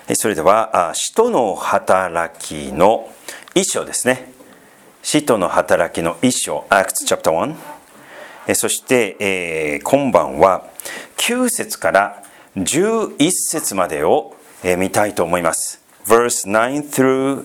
それでは使徒の働きの一章ですね。使徒の働きの一章 Acts chapter 1、そして、今晩は9節から11節までを、見たいと思います。Verse 9 through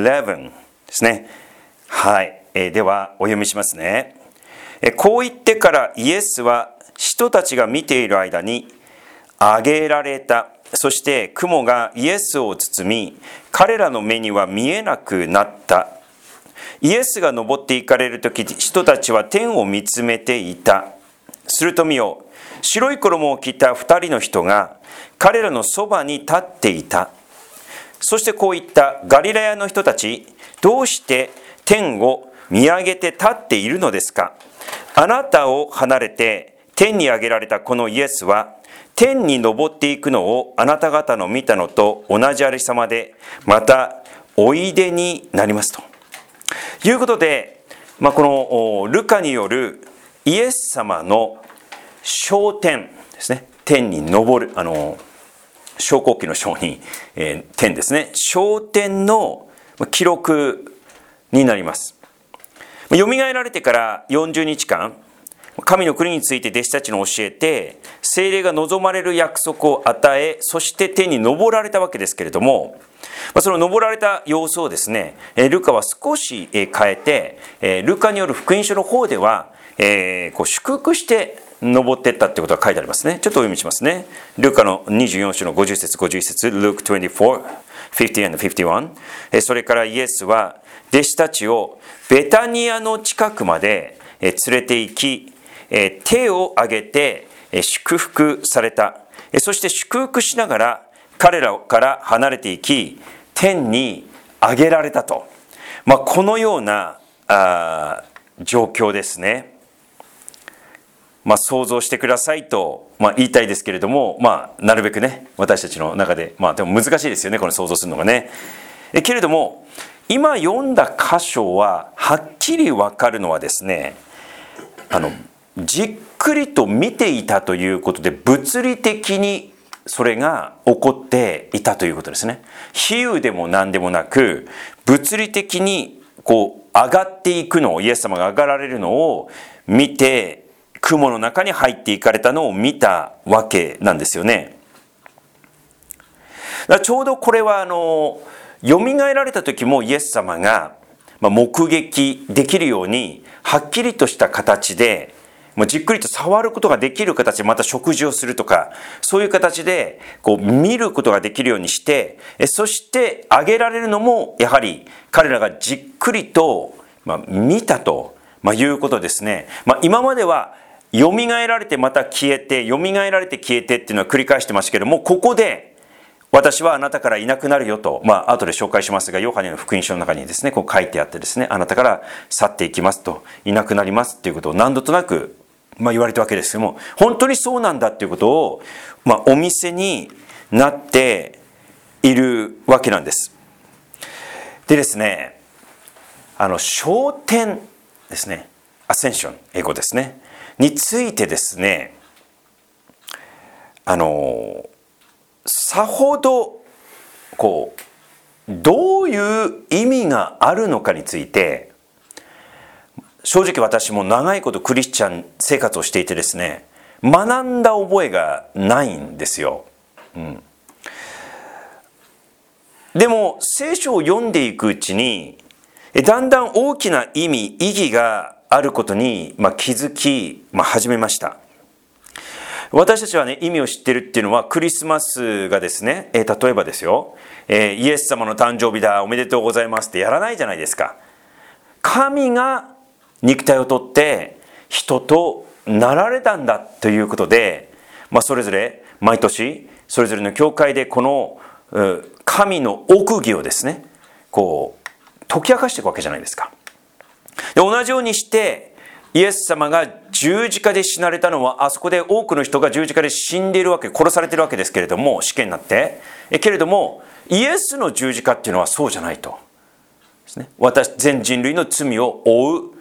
11ですね。はい、ではお読みしますね。こう言ってからイエスは使徒たちが見ている間に挙げられた。そして雲がイエスを包み、彼らの目には見えなくなった。イエスが登って行かれるとき、人たちは天を見つめていた。すると見よ、白い衣を着た2人の人が彼らのそばに立っていた。そしてこう言った。ガリラヤの人たち、どうして天を見上げて立っているのですか。あなたを離れて天に上げられたこのイエスは、天に昇っていくのをあなた方の見たのと同じありさまで、またおいでになりますということで、このルカによるイエス様の昇天ですね。天に昇る、昇降機の昇に、天ですね。昇天の記録になります。よみがえられてから40日間、神の国について弟子たちに教えて、聖霊が望まれる約束を与え、そして天に昇られたわけですけれども、その昇られた様子をですね、ルカは少し変えて、ルカによる福音書の方では、祝福して昇っていったということが書いてありますね。ちょっとお読みしますね。ルカの24章の50節51節 Luke 24, 50 and 51。それからイエスは弟子たちをベタニアの近くまで連れて行き、手を挙げて祝福された。そして祝福しながら彼らから離れていき、天に上げられたと。このような状況ですね。想像してくださいと、言いたいですけれども、なるべくね、私たちの中で、でも難しいですよね、これ想像するのがね。けれども、今読んだ箇所ははっきり分かるのはですね、じっくりと見ていたということで、物理的にそれが起こっていたということですね。比喩でも何でもなく、物理的に上がっていくのを、イエス様が上がられるのを見て、雲の中に入っていかれたのを見たわけなんですよね。だからちょうどこれはよみがえられた時もイエス様が目撃できるようにはっきりとした形で、じっくりと触ることができる形で、また食事をするとか、そういう形で見ることができるようにして、そして挙げられるのもやはり彼らがじっくりと見たということですね。今までは蘇られてまた消えて、蘇られて消えてっていうのは繰り返してますけども、ここで私はあなたからいなくなるよと、後で紹介しますが、ヨハネの福音書の中にですね、書いてあってですね、あなたから去っていきますと、いなくなりますっていうことを何度となく言われたわけですけども、本当にそうなんだっていうことをお見せになっているわけなんです。でですね、昇天ですね、アセンション、英語ですねについてですね、さほどどういう意味があるのかについて、正直私も長いことクリスチャン生活をしていてですね、学んだ覚えがないんですよ。でも聖書を読んでいくうちに、だんだん大きな意義があることに気づき始めました。私たちはね、意味を知ってるっていうのは、クリスマスがですね、例えばですよ、イエス様の誕生日だ、おめでとうございますってやらないじゃないですか。神が肉体をとって人となられたんだということで、それぞれ毎年それぞれの教会でこの神の奥義をですね、解き明かしていくわけじゃないですか。で、同じようにしてイエス様が十字架で死なれたのは、あそこで多くの人が十字架で死んでいるわけ、殺されているわけですけれども、死刑になってけれども、イエスの十字架っていうのはそうじゃないとですね。全人類の罪を負う、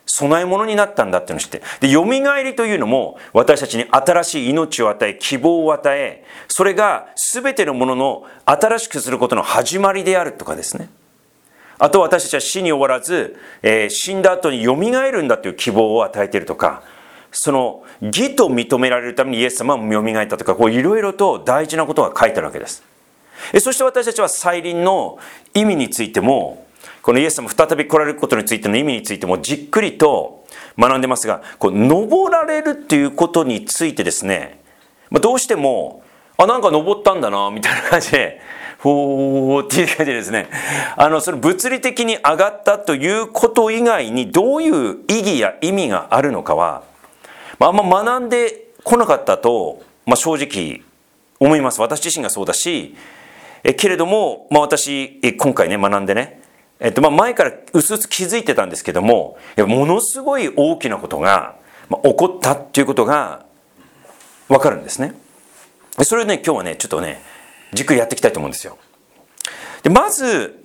備え物になったんだっていうのを知って。で、蘇りというのも私たちに新しい命を与え、希望を与え、それが全てのものの新しくすることの始まりであるとかですね。あと私たちは死に終わらず、死んだ後に蘇るんだという希望を与えているとか、その義と認められるためにイエス様も蘇ったとか、こういろいろと大事なことが書いてあるわけです。そして私たちは再臨の意味についても、このイエス様再び来られることについての意味についてもじっくりと学んでますが、こう登られるっていうことについてですね、どうしてもなんか登ったんだなみたいな感じでほーっていう感じでですね、その物理的に上がったということ以外にどういう意義や意味があるのかは、あんま学んでこなかったと、正直思います。私自身がそうだし、けれども、私今回ね学んでね、前からうすうす気づいてたんですけども、ものすごい大きなことが起こったっていうことが分かるんですね。それをね今日はねちょっとねじっくりやっていきたいと思うんですよ。でまず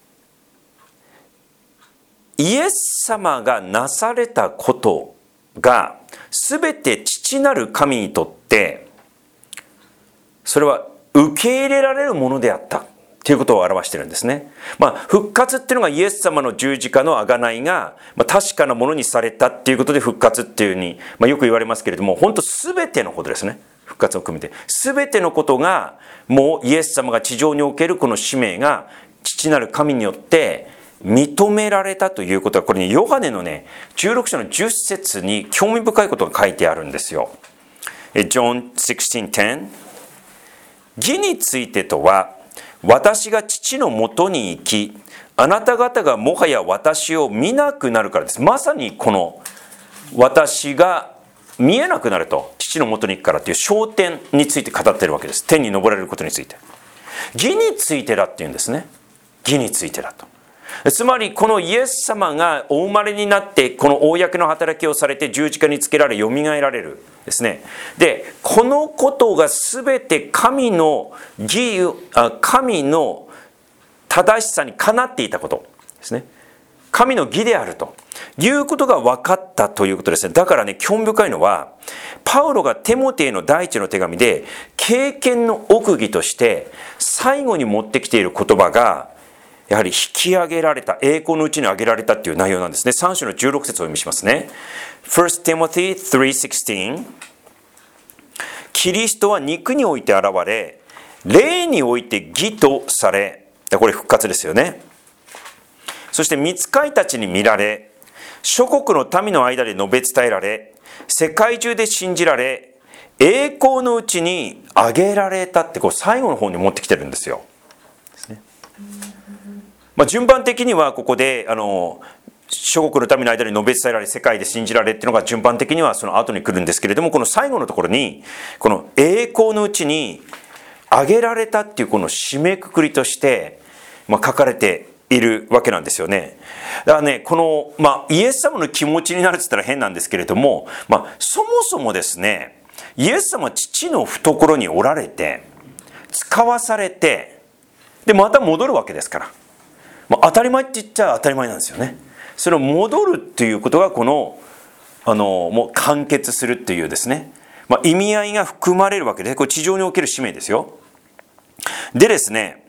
イエス様がなされたことが全て父なる神にとってそれは受け入れられるものであったということを表しているんですね。復活っていうのがイエス様の十字架の贖いが確かなものにされたっていうことで復活っていうふうによく言われますけれども、本当全てのことですね。復活を含めて全てのことがもうイエス様が地上におけるこの使命が父なる神によって認められたということは、これねヨハネのね16章の10節に興味深いことが書いてあるんですよ。John 16:10、 義についてとは私が父のもとに行き、あなた方がもはや私を見なくなるからです。まさにこの私が見えなくなると、父のもとに行くからという焦点について語っているわけです。天に昇られることについて、義についてだっていうんですね。義についてだと、つまりこのイエス様がお生まれになってこの公の働きをされて十字架につけられよみがえられるですね。でこのことが全て神の義、神の正しさにかなっていたことですね。神の義であるということが分かったということですね。だからね興味深いのは、パウロがテモテへの第一の手紙で経験の奥義として最後に持ってきている言葉が、やはり引き上げられた、栄光のうちに上げられたっていう内容なんですね。3章の16節をお読みしますね。1 Timothy 3:16、 キリストは肉において現れ、霊において義とされ、これ復活ですよね。そして御使いたちに見られ、諸国の民の間で述べ伝えられ、世界中で信じられ、栄光のうちに上げられたって、こう最後の方に持ってきてるんですよ。ですね。順番的にはここで諸国の民の間で述べ伝えられ、世界で信じられっていうのが順番的にはその後に来るんですけれども、この最後のところにこの栄光のうちに上げられたっていうこの締めくくりとして書かれているわけなんですよね。だからね、この、イエス様の気持ちになるって言ったら変なんですけれども、そもそもですね、イエス様は父の懐におられて使わされて、でまた戻るわけですから、当たり前って言っちゃ当たり前なんですよね。それを戻るっていうことがこのもう完結するっていうですね、意味合いが含まれるわけで、これ地上における使命ですよ。でですね、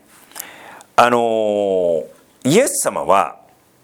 イエス様は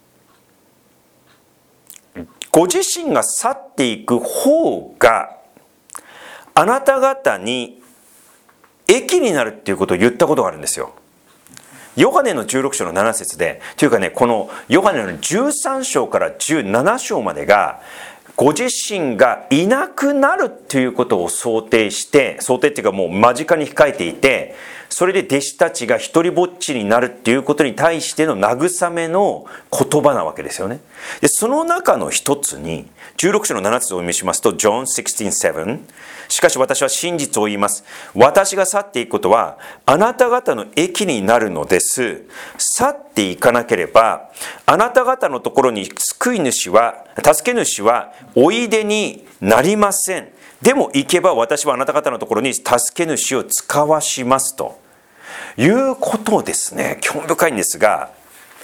ご自身が去っていく方があなた方に益になるっていうことを言ったことがあるんですよ。ヨハネの16章の7節で、というかね、このヨハネの13章から17章までがご自身がいなくなるということを想定っていうかもう間近に控えていて、それで弟子たちが一人ぼっちになるっていうことに対しての慰めの言葉なわけですよね。でその中の一つに16章の7節をお読みしますと、 John 16:7、 しかし私は真実を言います。私が去っていくことはあなた方の益になるのです。去っていかなければあなた方のところに助け主はおいでになりません。でも行けば私はあなた方のところに助け主を使わしますということをですね、興味深いんですが、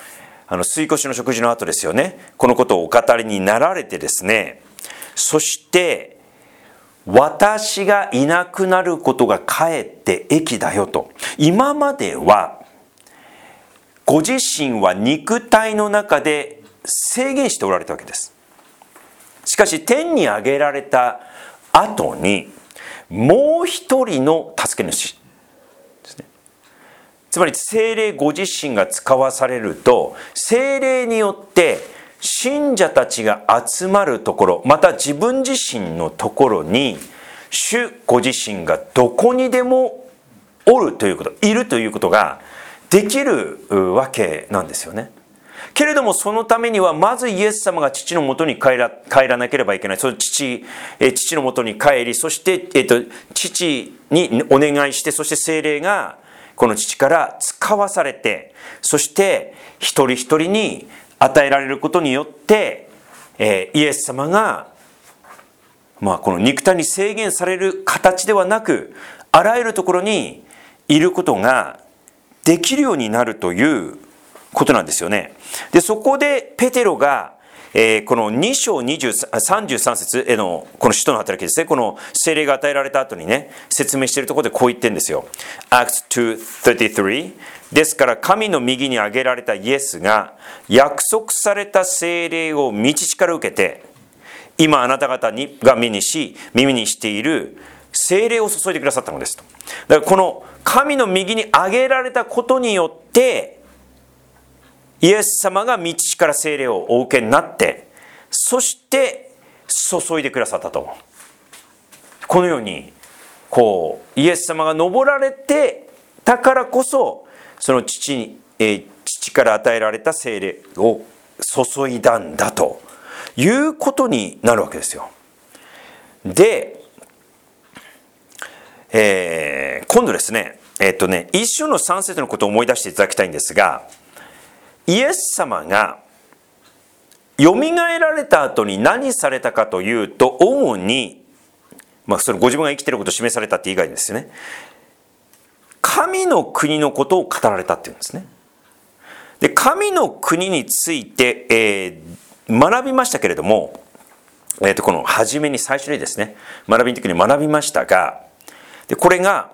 水越の食事の後ですよね。このことをお語りになられてですね、そして私がいなくなることがかえって益だよと。今まではご自身は肉体の中で制限しておられたわけです。しかし天に上げられた後にもう一人の助け主ですね。つまり聖霊ご自身が使わされると、聖霊によって信者たちが集まるところ、また自分自身のところに主ご自身がどこにでもおるということ、いるということができるわけなんですよね。けれどもそのためにはまずイエス様が父のもとに帰らなければいけない。その父のもとに帰り、そして、父にお願いして、そして聖霊がこの父から使わされて、そして一人一人に与えられることによって、イエス様が、この肉体に制限される形ではなく、あらゆるところにいることができるようになるということなんですよね。で、そこでペテロが、この2章33節へのこの使徒の働きですね、この聖霊が与えられた後にね、説明しているところでこう言ってるんですよ。Acts 2:33 ですから神の右に挙げられたイエスが約束された聖霊を道から受けて、今あなた方が耳にしている聖霊を注いでくださったのですと。だからこの神の右に挙げられたことによってイエス様が道から聖霊をお受けになって、そして注いでくださったと。このようにイエス様が昇られてたからこそ、その父から与えられた聖霊を注いだんだということになるわけですよ。で、今度ですね、一章の3節のことを思い出していただきたいんですが、イエス様がよみがえられた後に何されたかというと、主に、それご自分が生きていることを示されたって以外ですよね、神の国のことを語られたっていうんですね。で、神の国について、学びましたけれども、この初めに最初にですね、学びの時に学びましたが、でこれが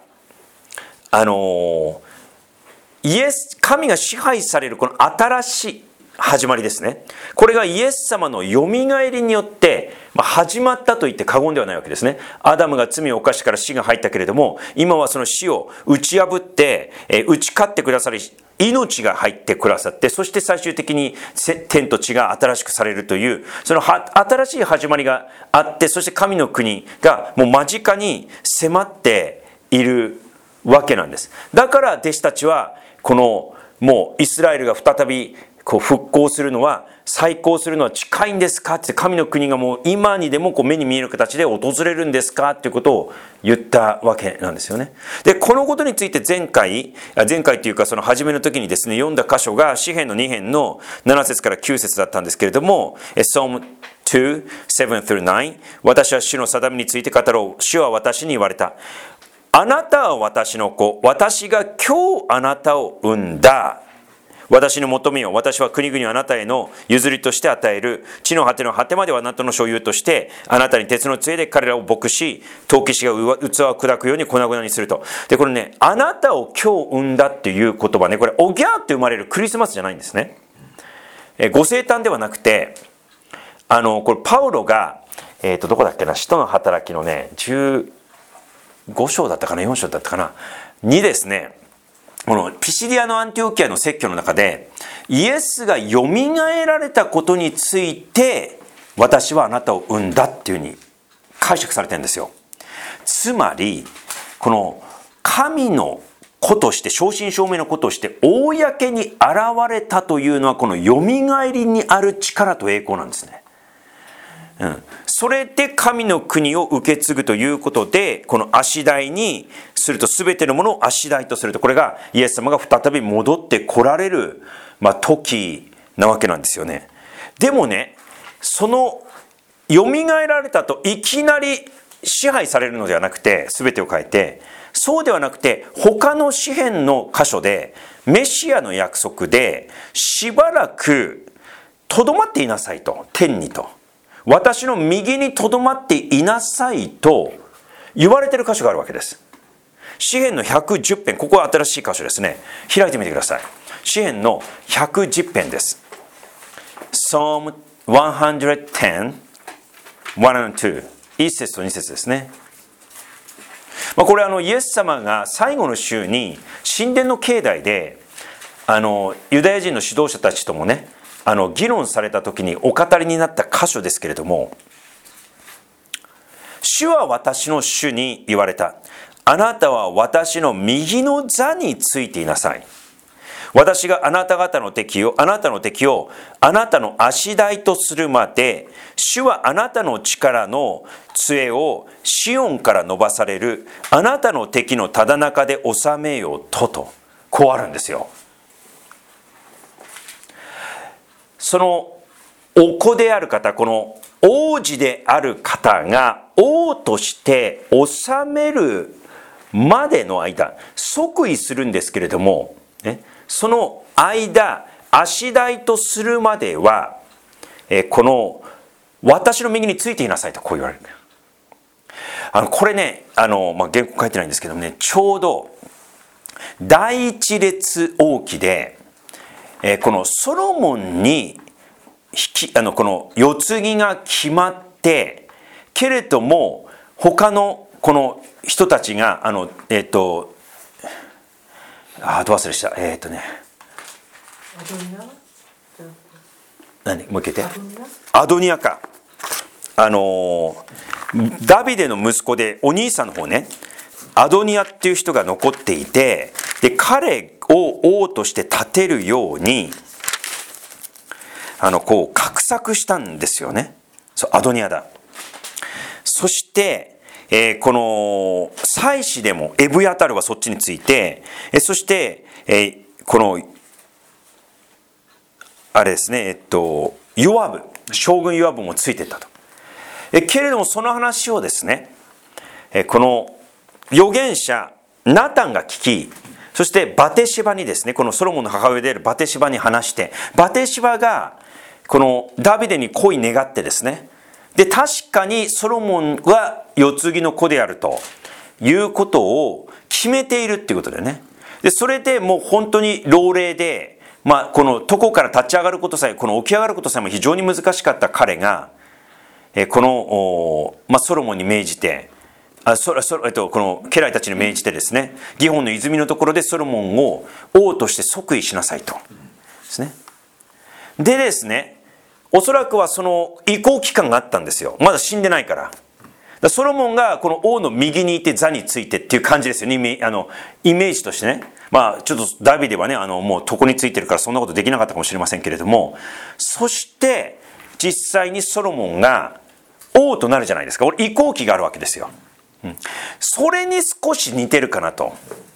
神が支配されるこの新しい始まりですね。これがイエス様のよみがえりによって始まったと言って過言ではないわけですね。アダムが罪を犯してから死が入ったけれども、今はその死を打ち破って打ち勝ってくださり、命が入ってくださって、そして最終的に天と地が新しくされるという、その新しい始まりがあって、そして神の国がもう間近に迫っているわけなんです。だから弟子たちはこのもうイスラエルが再び復興するのは、再興するのは近いんですかって、神の国がもう今にでも目に見える形で訪れるんですかっていうことを言ったわけなんですよね。で、このことについて前回というかその初めの時にですね、読んだ箇所が詩編の2編の7節から9節だったんですけれども、Psalm 2, 7 through 9、私は主の定めについて語ろう。主は私に言われた。あなたは私の子、私が今日あなたを産んだ。私の求めよ、私は国々をあなたへの譲りとして与える。地の果ての果てまではあなたの所有として、あなたに鉄の杖で彼らを牧し、陶器師が器を砕くように粉々にすると。で、これね、あなたを今日産んだっていう言葉ね、これおぎゃーって生まれるクリスマスじゃないんですね。ご生誕ではなくて、これパウロが、どこだっけな、使徒の働きのね、15章だったかな、4章だったかな、にですね、このピシディアのアンティオキアの説教の中で、イエスがよみがえられたことについて、私はあなたを産んだっていうふうに解釈されてるんですよ。つまり、この神の子として、正真正銘の子として、公に現れたというのは、このよみがえりにある力と栄光なんですね。それで神の国を受け継ぐということで、この足台にすると、全てのものを足台とすると、これがイエス様が再び戻って来られる、時なわけなんですよね。でもね、そのよみがえられたといきなり支配されるのではなくて、全てを変えて、 そうではなくて、他の詩篇の箇所で、メシアの約束で、しばらくとどまっていなさいと、天にと。私の右にとどまっていなさいと言われている箇所があるわけです。詩篇の110編、ここは新しい箇所ですね。開いてみてください。詩篇の110編です。Psalm 110, 1 and 2。1節と2節ですね。これイエス様が最後の週に神殿の境内でユダヤ人の指導者たちともね議論された時にお語りになった箇所ですけれども、主は私の主に言われた。あなたは私の右の座についていなさい。私があなたの敵をあなたの足台とするまで、主はあなたの力の杖をシオンから伸ばされるあなたの敵のただ中で収めようとこうあるんですよ。そのお子である方、この王子である方が王として治めるまでの間、即位するんですけれども、その間、足台とするまでは、この私の右についていなさいとこう言われる。これね、原稿書いてないんですけどもね、ちょうど第一列王記で、このソロモンにこの世継ぎが決まってけれども、他のこの人たちがど忘れしたもう一回言ってアドニアか。ダビデの息子でお兄さんの方ね、アドニアっていう人が残っていて、で彼を王として立てるようにこう画策したんですよね。そう、アドニアだ。そして、この祭司でもエブヤタルはそっちについて、そして、このあれですね、ヨアブ、将軍ヨアブもついてったと。けれどもその話をですね、この預言者ナタンが聞き、そしてバテシバにですね、このソロモンの母親であるバテシバに話して、バテシバがこのダビデに恋願ってですね、で確かにソロモンは世継ぎの子であるということを決めているっていうことでね。でそれでもう本当に老齢で、この床から立ち上がることさえ、この起き上がることさえも非常に難しかった彼が、この、ソロモンに命じて、この家来たちに命じてですね、ギホンの泉のところでソロモンを王として即位しなさいとですね。でですね、おそらくはその移行期間があったんですよ。まだ死んでないから。ソロモンがこの王の右にいて座についてっていう感じですよね。イメージとしてね。ちょっとダビデはね、もう床についてるからそんなことできなかったかもしれませんけれども、そして実際にソロモンが王となるじゃないですか。移行期があるわけですよ。それに少し似てるかなと。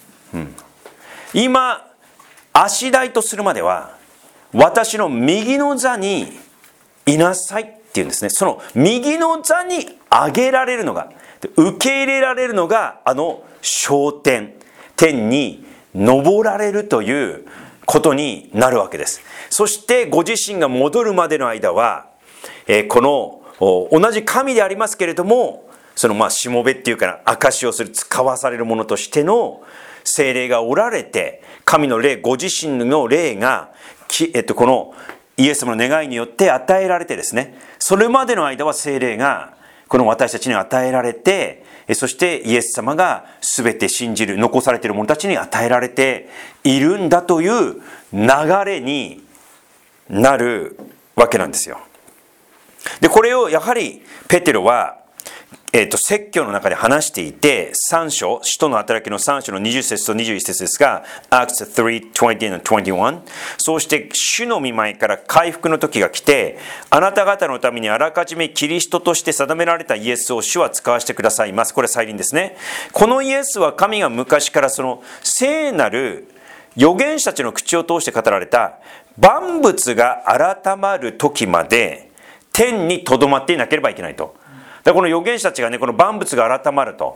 今足台とするまでは私の右の座にいなさいっていうんですね。その右の座に上げられるのが、受け入れられるのが昇天、天に昇られるということになるわけです。そしてご自身が戻るまでの間は、この同じ神でありますけれども、そのしもべっていうか証しをする、使わされるものとしての聖霊がおられて、神の霊、ご自身の霊がこのイエス様の願いによって与えられてですね、それまでの間は聖霊がこの私たちに与えられて、そしてイエス様が全て信じる残されている者たちに与えられているんだという流れになるわけなんですよ。でこれをやはりペテロは説教の中で話していて、3章、使徒の働きの3章の20節と21節ですが、Acts 3:20 and 21、そうして主の御前から回復の時が来て、あなた方のためにあらかじめキリストとして定められたイエスを主は使わせてくださいます。これ再臨ですね。このイエスは神が昔からその聖なる預言者たちの口を通して語られた万物が改まる時まで天に留まっていなければいけないと。だからこの預言者たちがね、この万物が改まると、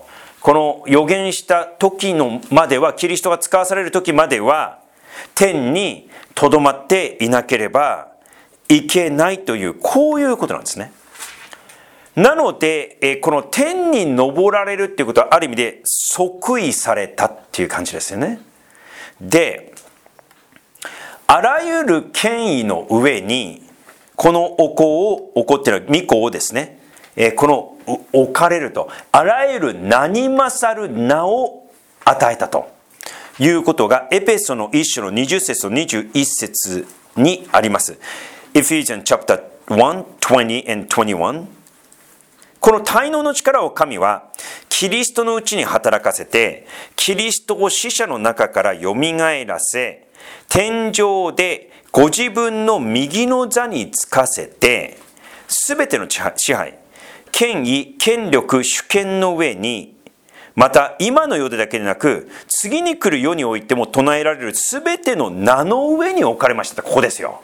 この預言した時のまでは、キリストが使わされる時までは、天にとどまっていなければいけないという、こういうことなんですね。なので、この天に昇られるっていうことは、ある意味で即位されたっていう感じですよね。で、あらゆる権威の上に、このお子っていうのは御子をですね、この置かれると、あらゆる名に勝る名を与えたということが、エペソの1章の20節と21節にあります。Ephesians chapter 1, 20 and 21。この滞納の力を神はキリストのうちに働かせて、キリストを死者の中からよみがえらせ、天上でご自分の右の座につかせて、すべての支配、権威、権力、主権の上に、また今の世でだけでなく、次に来る世においても唱えられるすべての名の上に置かれました。ここですよ。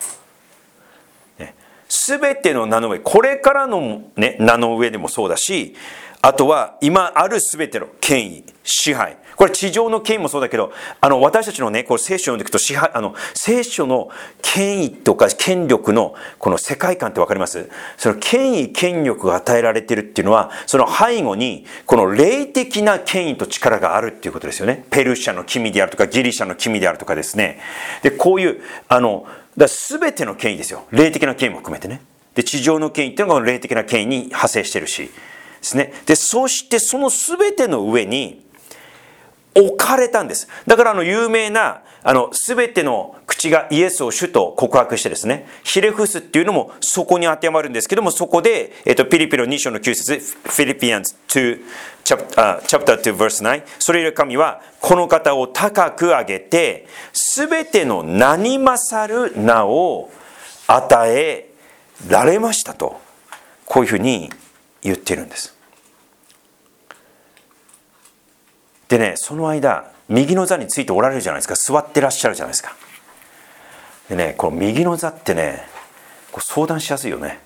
すべての名の上、これからの、ね、名の上でもそうだし、あとは今あるすべての権威、支配。これ地上の権威もそうだけど、私たちのね、これ聖書を読んでいくと聖書の権威とか権力のこの世界観ってわかります？その権威、権力が与えられているっていうのは、その背後にこの霊的な権威と力があるっていうことですよね。ペルシャの君であるとか、ギリシャの君であるとかですね。で、こういう、すべての権威ですよ。霊的な権威も含めてね。で、地上の権威っていうのが霊的な権威に派生してるし。ですね。で、そしてそのすべての上に置かれたんです。だから有名な、すべての口がイエスを主と告白してですね、ヒレフスっていうのもそこに当てはまるんですけども、そこで、ピリピの2章の9節、フィリピアンズ2、チャプター2 verse 9、それより神はこの方を高く上げて、すべての名に勝る名を与えられましたと、こういうふうに言ってるんです。でね、その間右の座についておられるじゃないですか。座ってらっしゃるじゃないですか。でね、この右の座ってね、こう相談しやすいよね。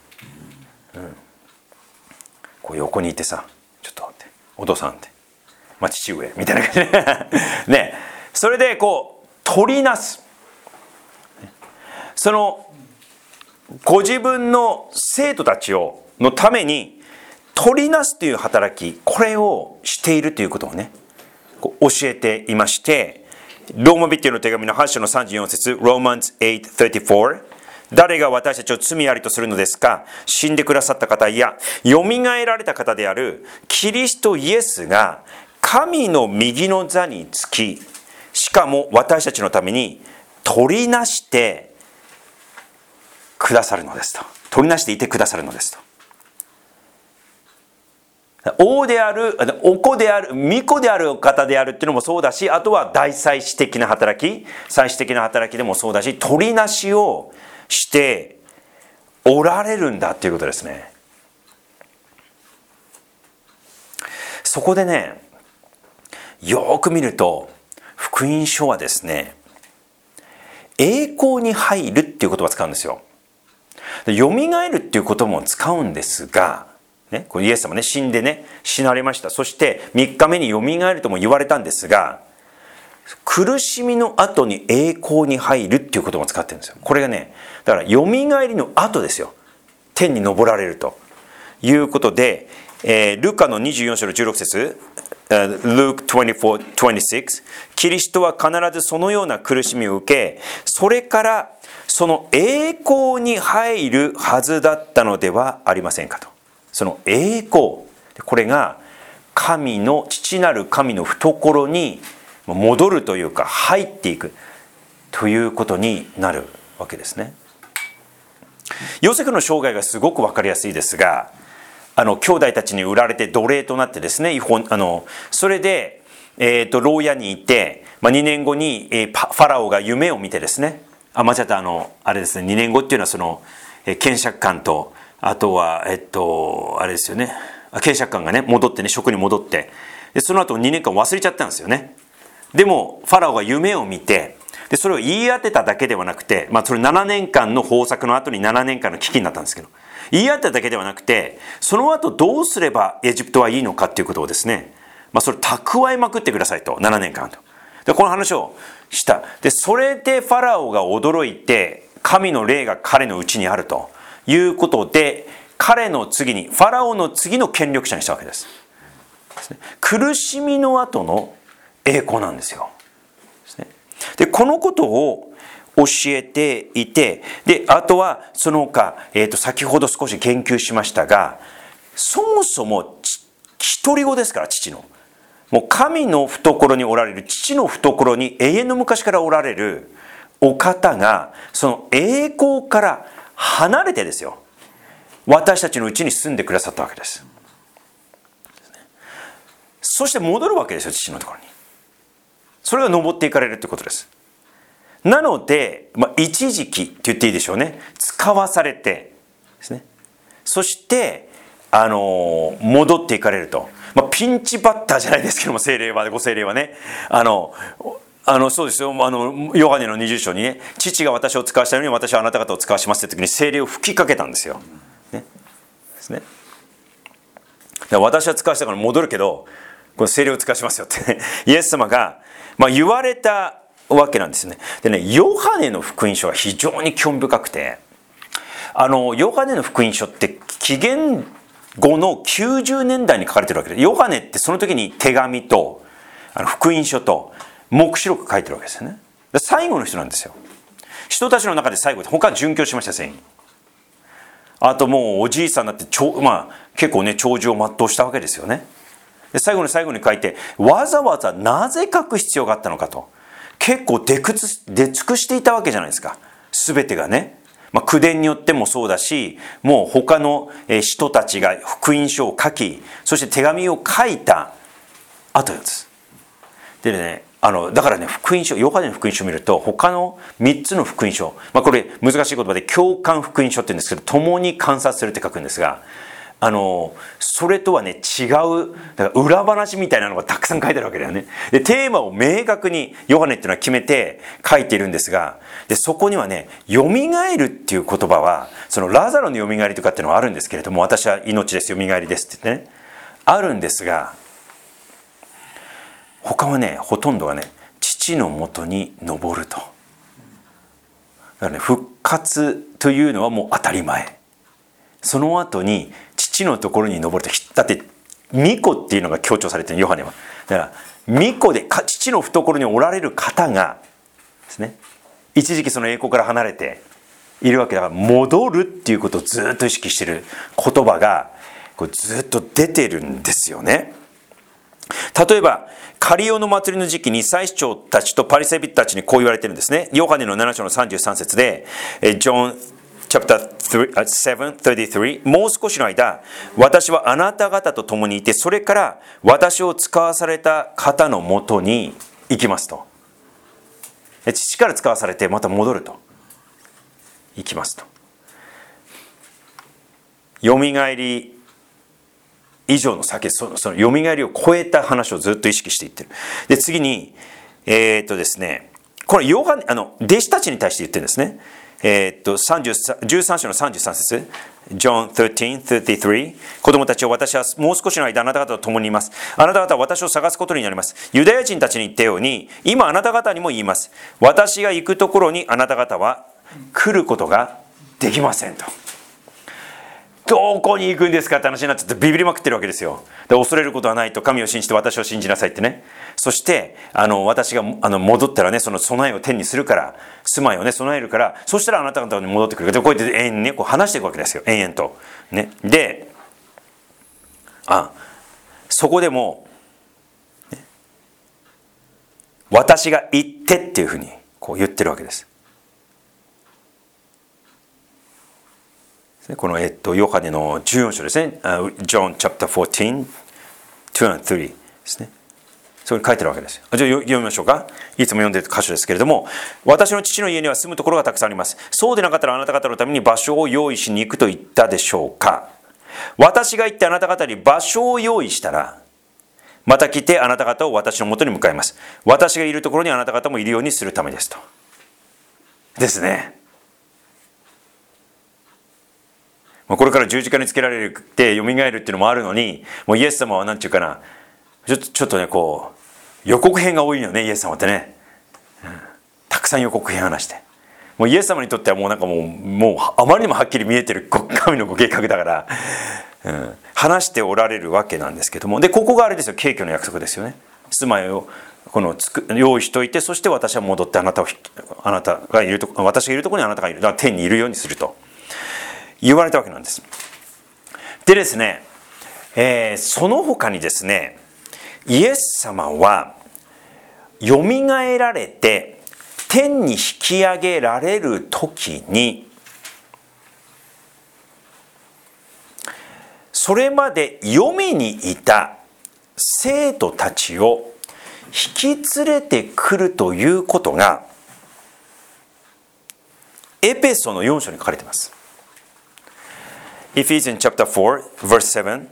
こう横にいてさ、ちょっと待って、お父さんって、まあ父上みたいな感じでね、それでこう取りなす、そのご自分の生徒たちのために取りなすという働き、これをしているということをね、教えていまして、ローマ人への手紙の8章の34節、Romans 8:34、誰が私たちを罪ありとするのですか？死んでくださった方や、よみがえられた方であるキリストイエスが神の右の座につき、しかも私たちのために取りなしてくださるのですと。取りなしていてくださるのですと。王である、お子である、御子である方であるっていうのもそうだし、あとは大祭司的な働き、祭司的な働きでもそうだし、取りなしをしておられるんだっていうことですね。そこでね、よく見ると、福音書はですね、栄光に入るっていう言葉を使うんですよ。よみがえるっていう言葉も使うんですが、ね、これイエス様ね、死んでね、死なれました。そして3日目によみがえるとも言われたんですが、苦しみの後に栄光に入るっていう言葉を使ってるんですよ。これがね、だからよみがえりの後ですよ。天に昇られるということで、ルカの24章の16節、Luke 24:26、キリストは必ずそのような苦しみを受け、それからその栄光に入るはずだったのではありませんかと。その栄光、これが神の、父なる神の懐に戻るというか、入っていくということになるわけですね。ヨセフの生涯がすごく分かりやすいですが、兄弟たちに売られて奴隷となってですね、それで、牢屋にいて、2年後にファラオが夢を見てですね、間違った、あれですね、2年後っていうのはその、検釈官と、あとは、あれですよね、検釈官がね、戻ってね、職に戻って、でその後2年間忘れちゃったんですよね。でも、ファラオが夢を見て、でそれを言い当てただけではなくて、それ7年間の豊作の後に7年間の危機になったんですけど、言い当てただけではなくて、その後どうすればエジプトはいいのかっていうことをですね、 それ蓄えまくってくださいと、7年間と。で、この話をした。で、それでファラオが驚いて、神の霊が彼のうちにあるということで、彼の次に、ファラオの次の権力者にしたわけです。苦しみの後の栄光なんですよ。で、このことを教えていて、で、あとはその他、先ほど少し言及しましたが、そもそも独り子ですから、父の。もう神の懐におられる、父の懐に永遠の昔からおられるお方が、その栄光から離れてですよ、私たちのうちに住んでくださったわけです。そして戻るわけですよ、父のところに。それが登っていかれるということです。なので、一時期って言っていいでしょうね。使わされてですね。そして、戻っていかれると。ピンチバッターじゃないですけども、ご聖霊はね。そうですよ。ヨハネの20章にね、父が私を使わしたように私はあなた方を使わしますって時に聖霊を吹きかけたんですよ。ね。ですね。だから私は使わしたから戻るけど、この聖霊を使わしますよってね。イエス様が、言われたわけなんですね。でね、ヨハネの福音書は非常に興味深くて、ヨハネの福音書って紀元後の90年代に書かれてるわけです。ヨハネってその時に手紙と福音書と黙示録書いてるわけですよね。最後の人なんですよ。人たちの中で最後で、他は殉教しました、全員。あともうおじいさんになって結構ね、長寿を全うしたわけですよね。で最後の最後に書いて、わざわざなぜ書く必要があったのかと。結構出尽くしていたわけじゃないですか。すべてがね。口伝によってもそうだし、もう他の人たちが福音書を書き、そして手紙を書いた後です。でね、だからね、ヨハネの福音書を見ると、他の3つの福音書、これ難しい言葉で共感福音書って言うんですけど、共に観察するって書くんですが、それとはね、違う、だから裏話みたいなのがたくさん書いてあるわけだよね。で、テーマを明確にヨハネっていうのは決めて書いているんですが、で、そこにはね、蘇るっていう言葉は、そのラザロの蘇りとかっていうのはあるんですけれども、私は命です、蘇りですって言ってね、あるんですが、他はね、ほとんどがね、父のもとに登ると。だからね、復活というのはもう当たり前。その後に父のところに登ると、だって御子っていうのが強調されている、ヨハネは。だから御子で父の懐におられる方がですね、一時期その栄光から離れているわけだから、戻るっていうことをずっと意識している言葉がこれずっと出てるんですよね。例えばカリオの祭りの時期に祭司長たちとパリサイ人たちにこう言われてるんですね。ヨハネの7章の33節で、ジョンChapter 7:33、 もう少しの間私はあなた方と共にいて、それから私を使わされた方のもとに行きますと。父から使わされてまた戻ると、行きますと。よみがえり以上の先、そのよみがえりを超えた話をずっと意識していってる。で、次にですね、これヨハネ弟子たちに対して言ってるんですね。13章の33節、John 13:33、子供たちを、私はもう少しの間あなた方と共にいます。あなた方は私を探すことになります。ユダヤ人たちに言ったように、今あなた方にも言います。私が行くところにあなた方は来ることができませんと。どこに行くんですかって話になっちゃってビビりまくってるわけですよ。で、恐れることはないと、神を信じて私を信じなさいってね。そして私が戻ったらね、その備えを天にするから、住まいをね備えるから、そしたらあなた方に戻ってくるから、こうやって永遠にねこう話していくわけですよ、延々とね。で、そこでも、ね、私が行ってっていうふうにこう言ってるわけです。このヨハネの14章ですね。John chapter 14, 2 and 3ですね。そこに書いてるわけですよ。じゃあ読みましょうか。いつも読んでいる箇所ですけれども、私の父の家には住むところがたくさんあります。そうでなかったらあなた方のために場所を用意しに行くと言ったでしょうか。私が行ってあなた方に場所を用意したら、また来てあなた方を私のもとに迎えます。私がいるところにあなた方もいるようにするためですと。ですね。これから十字架につけられて蘇るっていうのもあるのに、もうイエス様はなんていうかな、 ちょっとねこう予告編が多いよねイエス様ってね、たくさん予告編話して、もうイエス様にとってはもうなんかもうあまりにもはっきり見えてる神のご計画だから、話しておられるわけなんですけども、でここがあれですよ、景挙の約束ですよね。住まいを用意しといて、そして私は戻って私がいるところにあなたがいる、だから天にいるようにすると言われたわけなんです。でですね、その他にですね、イエス様はよみがえられて天に引き上げられる時に、それまで黄泉にいた生徒たちを引き連れてくるということがエペソの4章に書かれています。Ephesians chapter 4 verse 7、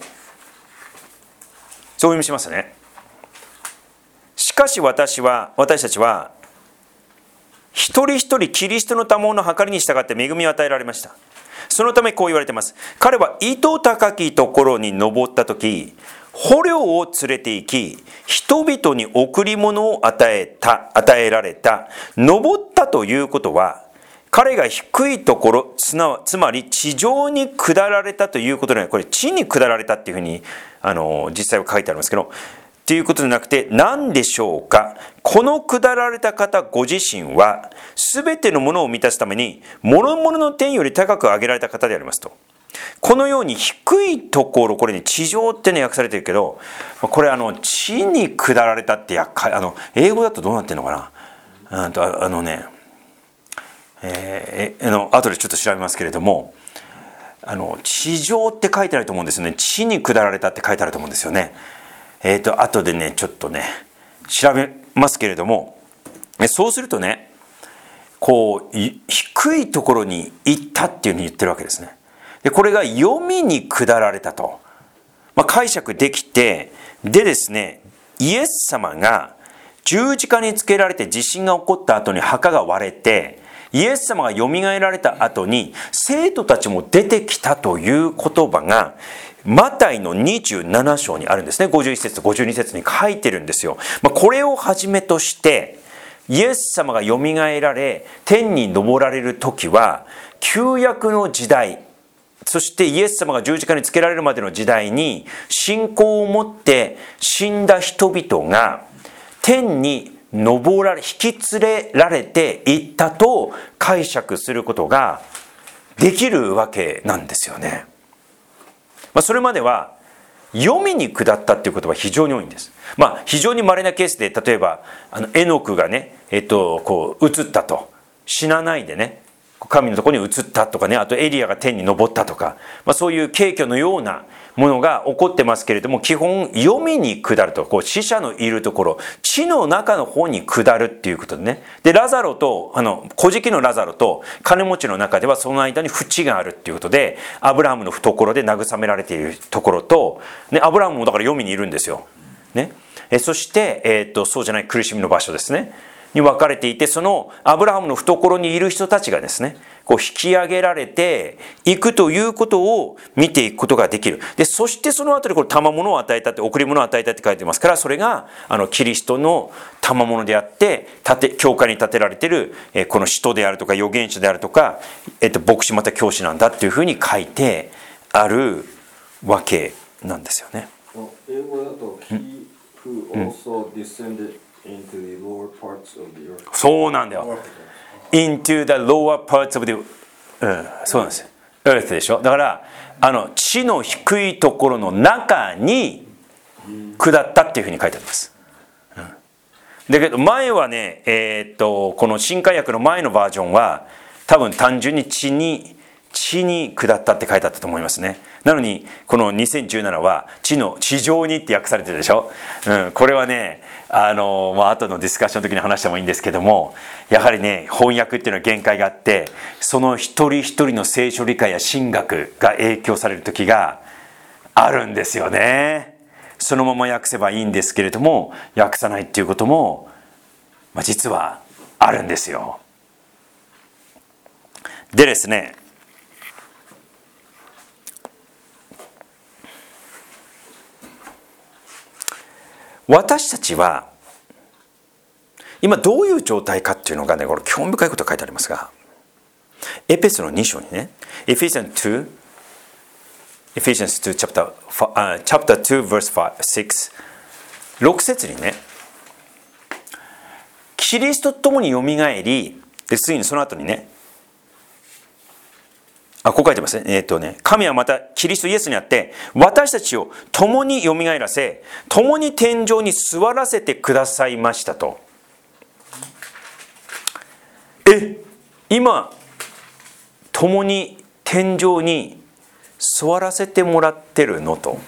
そう読みしますね。しかし私たちは一人一人キリストの賜物の計りに従って恵みを与えられました。そのためこう言われています。彼は糸高きところに登った時、捕虜を連れて行き、人々に贈り物を与えられた。登ったということは、彼が低いところ、つまり地上に下られたということではない。これ地に下られたっていうふうに実際は書いてありますけど、ということでなくて、何でしょうか。この下られた方ご自身は全てのものを満たすために諸々の天より高く上げられた方でありますと。このように低いところ、これね地上ってね訳されてるけど、これ地に下られたって英語だとどうなってるのかな。後でちょっと調べますけれども、地上って書いてあると思うんですよね。地に下られたって書いてあると思うんですよね。後でねちょっとね調べますけれども、そうするとね、こう低いところに行ったっていうふうに言ってるわけですね。でこれが黄泉に下られたと、解釈できて、でですね、イエス様が十字架につけられて地震が起こった後に墓が割れて、イエス様がよみがえられた後に生徒たちも出てきたという言葉がマタイの27章にあるんですね。51節と52節に書いてるんですよ。これをはじめとしてイエス様がよみがえられ天に昇られる時は、旧約の時代、そしてイエス様が十字架につけられるまでの時代に信仰を持って死んだ人々が天に引き連れられていったと解釈することができるわけなんですよね。それまでは黄泉に下ったっていう言葉は非常に多いんです。非常に稀なケースで、例えばエノクがね、こう移ったと、死なないでね神のところに移ったとかね、あとエリアが天に昇ったとか、そういう景挙のようなものが起こってますけれども、基本黄泉に下ると、こう死者のいるところ、地の中の方に下るっていうことでね。でラザロと小じのラザロと金持ちの中ではその間に淵があるっていうことで、アブラハムの懐で慰められているところと、ね、アブラハムもだから黄泉にいるんですよ、ね。そして、そうじゃない苦しみの場所ですねに分かれていて、そのアブラハムの懐にいる人たちがですね、こう引き上げられていくということを見ていくことができる。でそしてその後でこれ賜物を与えたって、贈り物を与えたって書いてますから、それがキリストの賜物であって、教会に建てられているこの使徒であるとか預言者であるとか、牧師また教師なんだっていうふうに書いてあるわけなんですよね。 英語だと He who also descended into the lower parts of the earth。 そうなんだよ。into the lower parts of the、そうなんですよ。earth でしょ。だから地の低いところの中に下ったっていうふうに書いてあります。だけど前はね、この新海訳の前のバージョンは多分単純に地に下ったって書いてあったと思いますね。なのにこの2017は地上にって訳されてるでしょ。これはね後のディスカッションの時に話してもいいんですけども、やはりね翻訳っていうのは限界があって、その一人一人の聖書理解や神学が影響される時があるんですよね。そのまま訳せばいいんですけれども、訳さないっていうことも、実はあるんですよ。でですね、 私たちは今どういう状態かっていうのがね、これ興味深いことが書いてありますが、エペソの2章にね、Ephesians 2 chapter 2 verse 6、6節にね、キリストと共によみがえり、で次にその後にね、こう書いてますね。神はまたキリストイエスにあって、私たちを共によみがえらせ、共に天井に座らせてくださいましたと。今、共に天井に座らせてもらってるのと。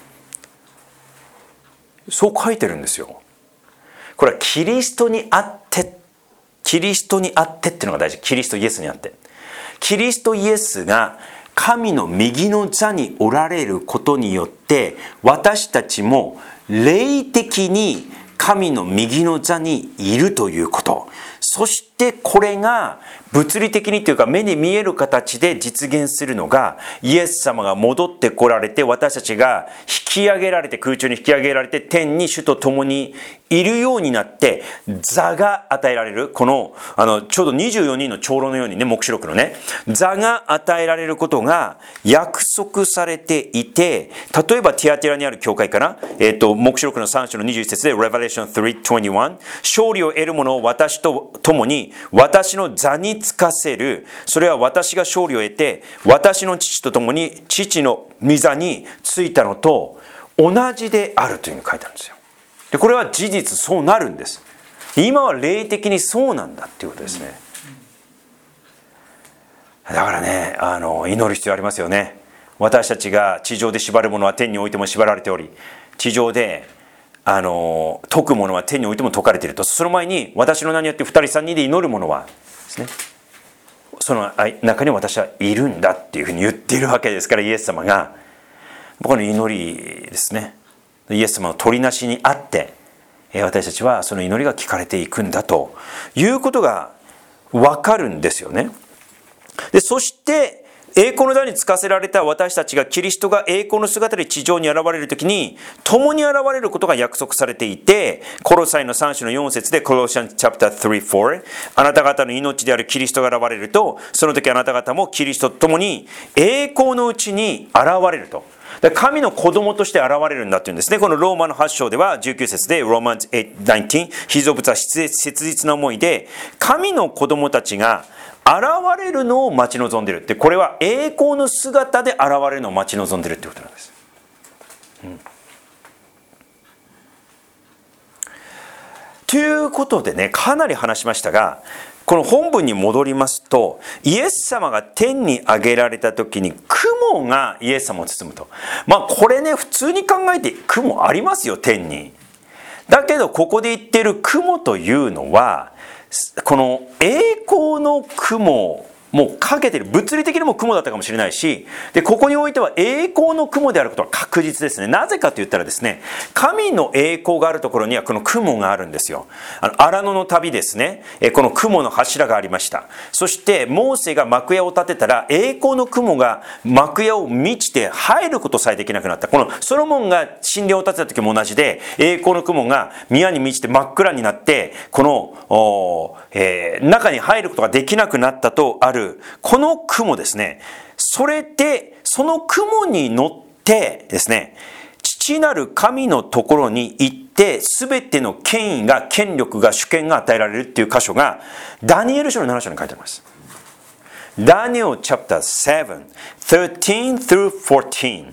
そう書いてるんですよ。これはキリストにあって、っていうのが大事。キリストイエスにあって。キリストイエスが神の右の座におられることによって、私たちも霊的に神の右の座にいるということ。そしてこれが物理的にというか目に見える形で実現するのが、イエス様が戻ってこられて、私たちが引き上げられて、空中に引き上げられて、天に主と共にいるようになって座が与えられる。このちょうど24人の長老のようにね、黙示録のね、座が与えられることが約束されていて、例えばティアティラにある教会かな、黙示録の3章の21節で Revelation 3:21、 勝利を得る者を私と共に私の座につかせる。それは私が勝利を得て、私の父と共に父の御座についたのと同じであるというふうに書いてあるんですよ。でこれは事実そうなるんです。今は霊的にそうなんだっていうことですね。だからね、祈る必要ありますよね。私たちが地上で縛るものは天においても縛られており、地上で解くものは天においても解かれていると。その前に私の名によって2人3人で祈るものはですね、その中に私はいるんだっていうふうに言っているわけですから、イエス様が僕の祈りですね、イエス様の取りなしにあって私たちはその祈りが聞かれていくんだということが分かるんですよね。でそして栄光の座につかせられた私たちが、キリストが栄光の姿で地上に現れるときに共に現れることが約束されていて、コロサイの3章の4節で Colossians chapter 3:4、 あなた方の命であるキリストが現れると、その時あなた方もキリストと共に栄光のうちに現れると。神の子供として現れるんだというんですね。このローマの8章では19節で Romans 8:19、 被造物は切実な思いで神の子供たちが現れるのを待ち望んでいるって、これは栄光の姿で現れるのを待ち望んでいるってことなんです。ということでね、かなり話しましたが、この本文に戻りますと、イエス様が天に上げられた時に雲がイエス様を包むと。これね、普通に考えて雲ありますよ、天に。だけどここで言っている雲というのは、この栄光の雲もかけてる、物理的にも雲だったかもしれないし、でここにおいては栄光の雲であることは確実ですね。なぜかと言ったらですね、神の栄光があるところにはこの雲があるんですよ。荒野の旅ですね、この雲の柱がありました。そしてモーセが幕屋を建てたら、栄光の雲が幕屋を満ちて入ることさえできなくなった。このソロモンが神殿を建てた時も同じで、栄光の雲が宮に満ちて真っ暗になって、この、中に入ることができなくなったとあるこの雲ですね。それでその雲に乗ってですね、父なる神のところに行って全ての権威が、権力が、主権が与えられるっていう箇所がダニエル書の7章に書いてあります。ダニエル chapter 7 13 through 14。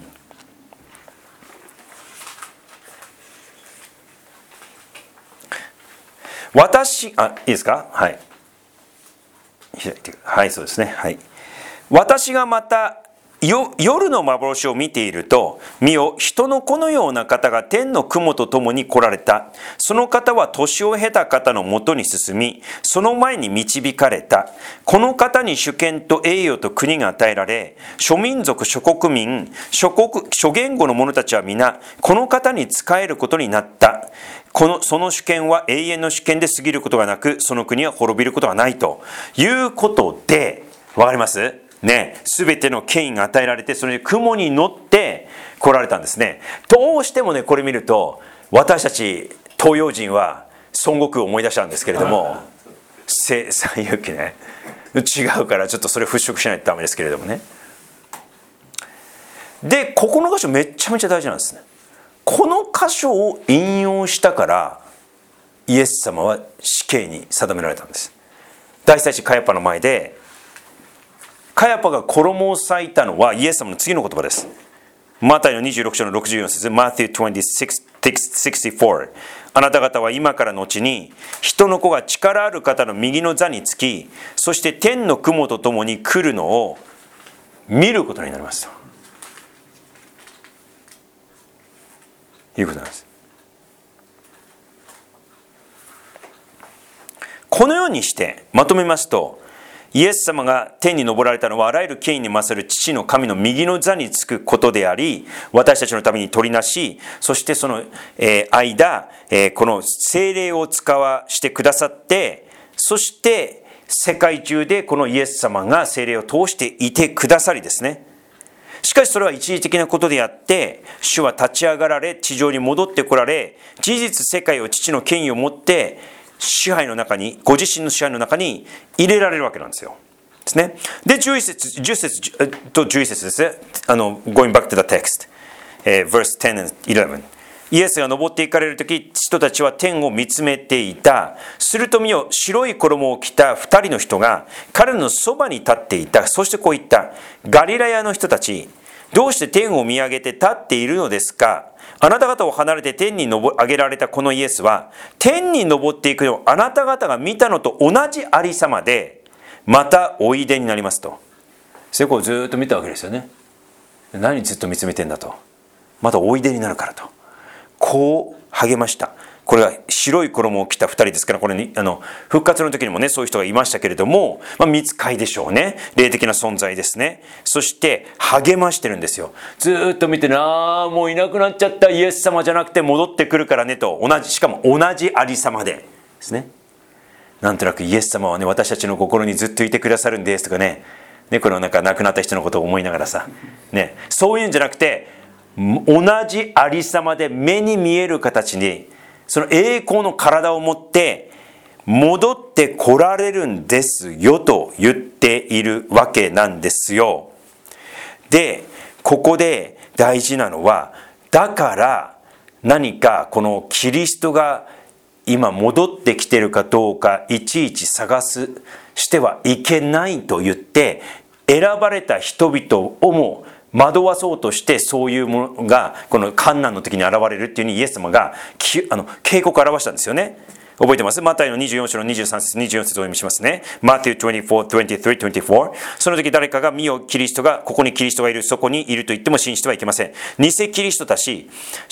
いいですか。はい、開いて、はい、そうですね。はい。私がまた夜の幻を見ていると、見よ、人の子のような方が天の雲と共に来られた。その方は年を経た方のもとに進み、その前に導かれた。この方に主権と栄誉と国が与えられ、諸民族、諸国民、諸言語の者たちは皆この方に仕えることになった。その主権は永遠の主権で過ぎることがなく、その国は滅びることがないということで、わかりますね、すべての権威が与えられて、それで雲に乗って来られたんですね。どうしてもね、これ見ると私たち東洋人は孫悟空を思い出したんですけれども、西遊記ね、違うからちょっとそれ払拭しないとダメですけれどもね。でここの箇所めちゃめちゃ大事なんですね。この箇所を引用したからイエス様は死刑に定められたんです。大祭司カヤパの前で、カヤパが衣を裂いたのはイエス様の次の言葉です。マタイの26章の64節、Matthew 26:64、あなた方は今からのちに人の子が力ある方の右の座につき、そして天の雲とともに来るのを見ることになりますということなんです。このようにしてまとめますと、イエス様が天に昇られたのはあらゆる権威に勝る父の神の右の座につくことであり、私たちのために取りなし、そしてその間この聖霊を使わしてくださって、そして世界中でこのイエス様が聖霊を通していてくださりですね。しかしそれは一時的なことであって、主は立ち上がられ地上に戻ってこられ、事実世界を父の権威を持って支配の中に、ご自身の支配の中に入れられるわけなんですよ。ですね。で、10節と11節ですね。going back to the text、verse 10 and 11。イエスが登っていかれるとき、人たちは天を見つめていた。すると見よ、白い衣を着た2人の人が彼のそばに立っていた。そしてこう言った。ガリラヤの人たち、どうして天を見上げて立っているのですか。あなた方を離れて天に上げられたこのイエスは、天に昇っていくのをあなた方が見たのと同じありさまで、またおいでになりますと。それをずっと見たわけですよね。何ずっと見つめてんだと。またおいでになるからと。こう励ました。これは白い衣を着た2人ですから、これに復活の時にもね、そういう人がいましたけれども、御使いでしょうね。霊的な存在ですね。そして励ましてるんですよ。ずっと見て、もういなくなっちゃったイエス様じゃなくて戻ってくるからねと、しかも同じありさまでですね。なんとなくイエス様はね、私たちの心にずっといてくださるんですとかね、この亡くなった人のことを思いながらさ、ね、そういうんじゃなくて、同じありさまで目に見える形に、その栄光の体を持って戻ってこられるんですよと言っているわけなんですよ。で、ここで大事なのは、だから何かこのキリストが今戻ってきてるかどうかいちいちしてはいけないと言って、選ばれた人々をも惑わそうとして、そういうものがこの患難の時に現れるっていうふうにイエス様が警告を表したんですよね。覚えてます？マタイの24章の23節、24節をお読みしますね。Matthew 24:23-24。その時誰かが、見よ、キリストが、ここにキリストがいる、そこにいると言っても信じてはいけません。偽キリストたち、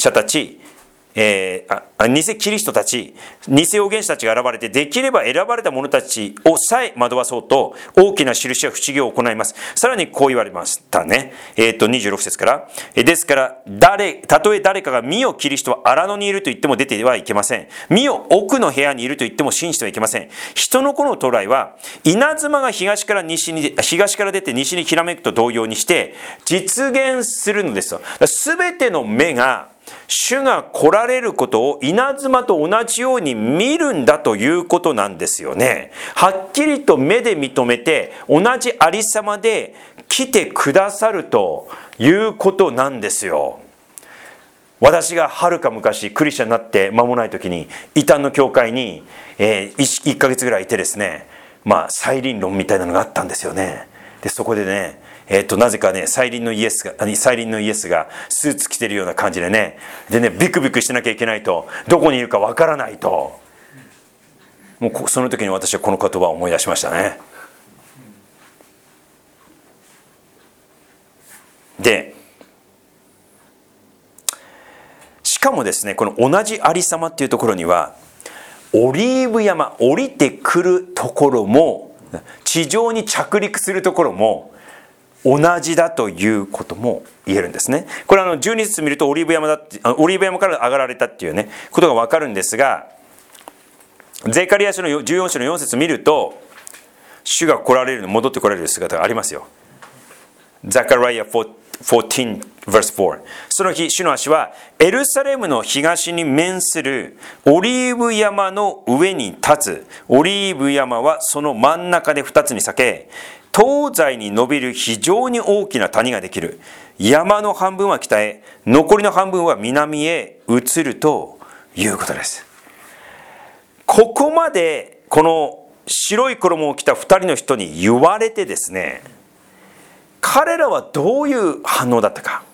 偽キリストたち、偽預言者たちが現れて、できれば選ばれた者たちをさえ惑わそうと大きな印や不思議を行います。さらにこう言われましたね。26節から、ですからたとえ誰かが見よキリストは荒野にいると言っても出てはいけません。見よ奥の部屋にいると言っても信じてはいけません。人の子の到来は稲妻が東から出て西にきらめくと同様にして実現するのですと。すべての目が主が来られることを稲妻と同じように見るんだということなんですよね。はっきりと目で認めて同じありさまで来てくださるということなんですよ。私がはるか昔クリスチャンになって間もない時に異端の教会に1ヶ月ぐらいいてですね、再臨論みたいなのがあったんですよね。でそこでね、なぜかね、再臨のイエスがスーツ着てるような感じでね、ビクビクしてなきゃいけないと、どこにいるかわからないと、もうその時に私はこの言葉を思い出しましたね。で、しかもですね、この同じありさまっていうところには、オリーブ山、降りてくるところも、地上に着陸するところも同じだということも言えるんですね。これ12節見るとオリーブ山から上がられたっていうねことが分かるんですが、ゼカリヤ書の14章の4節見ると主が来られる、戻って来られる姿がありますよ。ザカリア 14 verse 4。その日、主の足はエルサレムの東に面するオリーブ山の上に立つ。オリーブ山はその真ん中で2つに裂け、東西に伸びる非常に大きな谷ができる。山の半分は北へ、残りの半分は南へ移るということです。ここまでこの白い衣を着た2人の人に言われてですね、彼らはどういう反応だったか。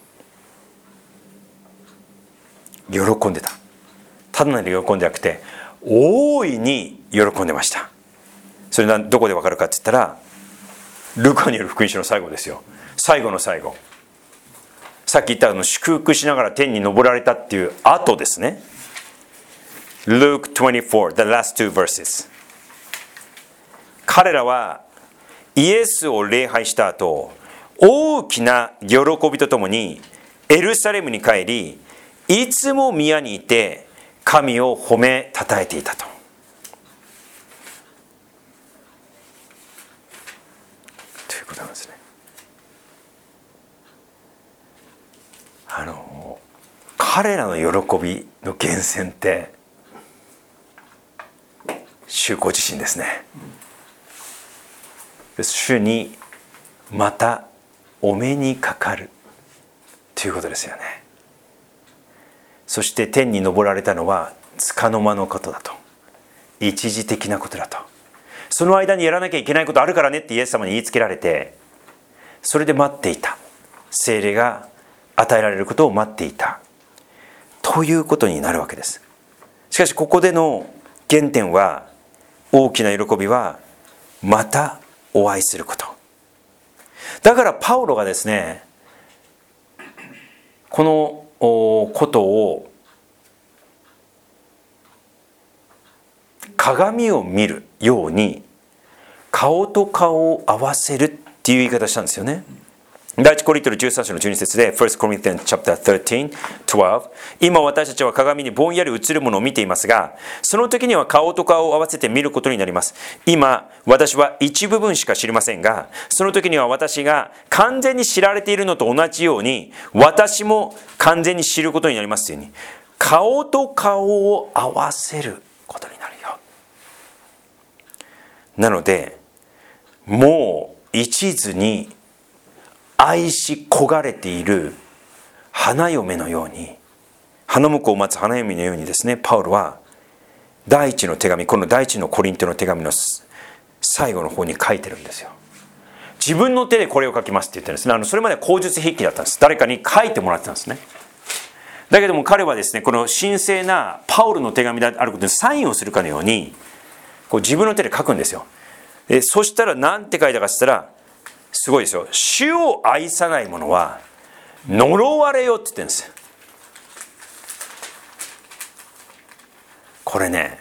喜んでた。ただなり喜んでなくて、大いに喜んでました。それはどこでわかるかって言ったら、ルカによる福音書の最後ですよ。最後の最後。さっき言った祝福しながら天に昇られたっていう後ですね。Luke 24, the last two verses。彼らはイエスを礼拝した後、大きな喜びとともにエルサレムに帰り、いつも宮にいて神を褒めたたえていたと。ということなんですね。彼らの喜びの源泉って主ご自身ですね。主にまたお目にかかるということですよね。そして天に昇られたのは束の間のことだと、一時的なことだと。その間にやらなきゃいけないことあるからねってイエス様に言いつけられて、それで待っていた。聖霊が与えられることを待っていたということになるわけです。しかしここでの原点は、大きな喜びはまたお会いすること。だからパウロがですね、このことを鏡を見るように顔と顔を合わせるっていう言い方をしたんですよね。第一コリントの13章の12節で 1 Corinthians chapter 13, 12、今私たちは鏡にぼんやり映るものを見ていますが、その時には顔と顔を合わせて見ることになります。今私は一部分しか知りませんが、その時には私が完全に知られているのと同じように、私も完全に知ることになりますというように、顔と顔を合わせることになるよ。なのでもう一途に愛し焦がれている花嫁のように、花婿を待つ花嫁のようにですね、パウロは第一の手紙、この第一のコリントの手紙の最後の方に書いてるんですよ。自分の手でこれを書きますって言ってるんですね。それまでは口述筆記だったんです。誰かに書いてもらってたんですね。だけども彼はですね、この神聖なパウロの手紙であることにサインをするかのように、こう自分の手で書くんですよ。そしたら何て書いたかって言ったら、すごいですよ。主を愛さない者は呪われよって言ってるんです。これね、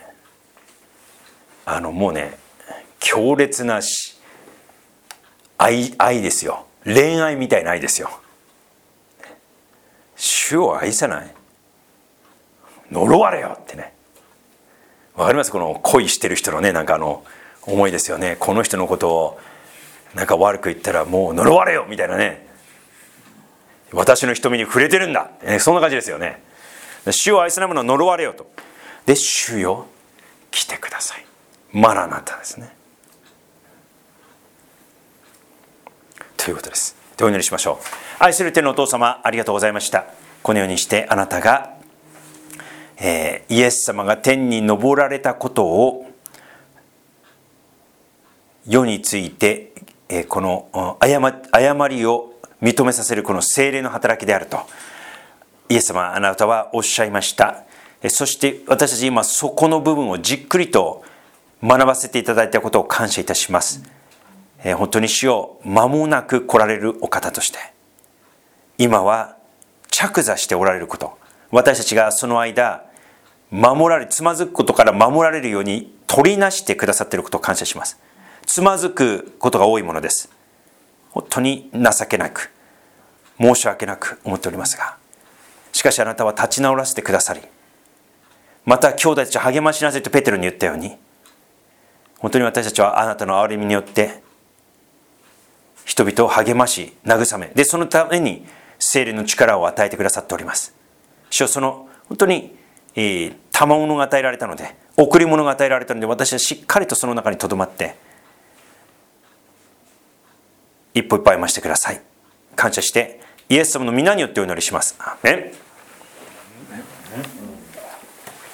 もうね、強烈な愛ですよ。恋愛みたいな愛ですよ。主を愛さない、呪われよってね。わかります？この恋してる人のね、なんか思いですよね。この人のことをなんか悪く言ったらもう呪われよみたいなね。私の瞳に触れてるんだ、そんな感じですよね。主を愛さない者は呪われよと。で、主よ来てください、マラナタですね。ということです。で、お祈りしましょう。愛する天のお父様、ありがとうございました。このようにしてあなたが、イエス様が天に昇られたことを世について、この誤りを認めさせるこの聖霊の働きであるとイエス様あなたはおっしゃいました。そして私たち今そこの部分をじっくりと学ばせていただいたことを感謝いたします。本当に主よ、間もなく来られるお方として今は着座しておられること、私たちがその間つまずくことから守られるように取りなしてくださっていることを感謝します。つまずくことが多いものです。本当に情けなく申し訳なく思っておりますが、しかしあなたは立ち直らせてくださり、また兄弟たちを励ましなさいとペテロに言ったように、本当に私たちはあなたの憐れみによって一人々を励まし慰め、でそのために聖霊の力を与えてくださっております。主よ、その本当に、賜物が与えられたので、贈り物が与えられたので、私はしっかりとその中にとどまって一歩一歩歩ましてください。感謝してイエス様の皆によってお祈りします。アーメン。